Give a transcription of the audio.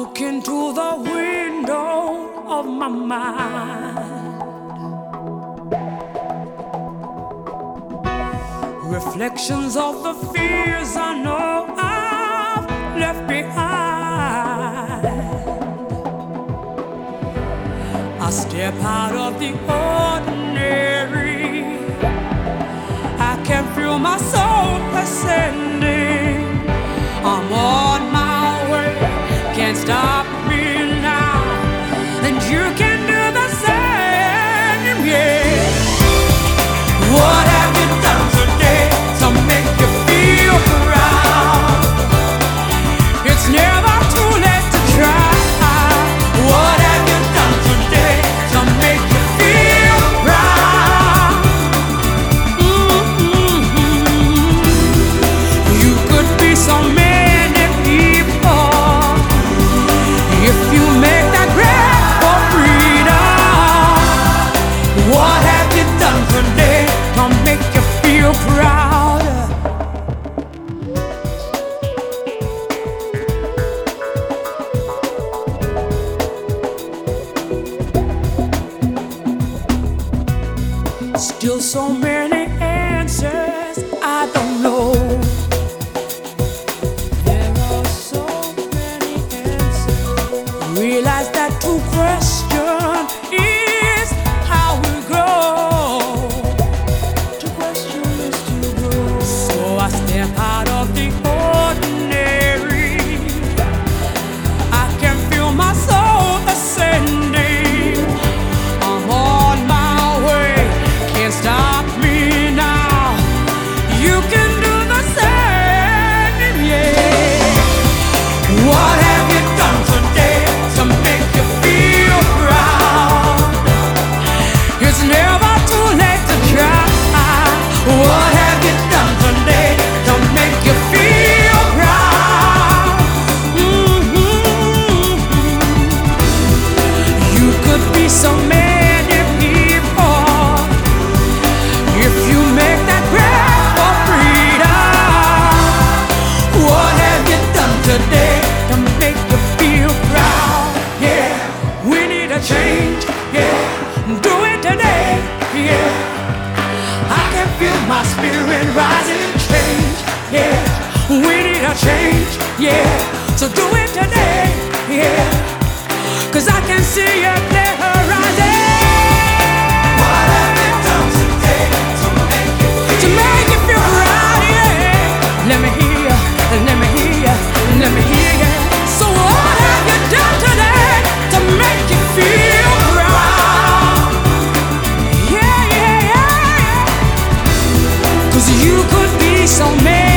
look into the window of my mind, reflections of the fears I know I've left behind. I step out of the ordinary, I can feel my soul ascending. I'm on my way, can't stop me now, and you can do the same, yeah. What have you done today to make you feel proud? It's never too late to try. What have you done today to make you feel proud? You could be so many people if you make that grab for freedom. What have you done today to make you feel proud? Still so many answers I don't know. There are so many answers. Realize that to question is how we grow. To question is to grow. So I step out of the ordinary, I can feel my soul ascending. I'm on my way, can't stop me now. You can do the same, yeah. What have you done today to make you feel proud? It's never too late to try. What have you done today to make you feel proud? You could be so many people if you make that grab for freedom. What have you done today to make you feel proud? Yeah, we need a change. Yeah, do it today. Yeah, I can feel my spirit rising and change. Yeah, we need a change. Yeah, so do it today. Yeah, 'cause I can see your glare rising. What have you done today to make you feel proud? Yeah, let me hear you, let me hear you, let me hear you. So what have you done today to make you feel proud? Yeah, yeah, yeah, yeah. 'Cause you could be so many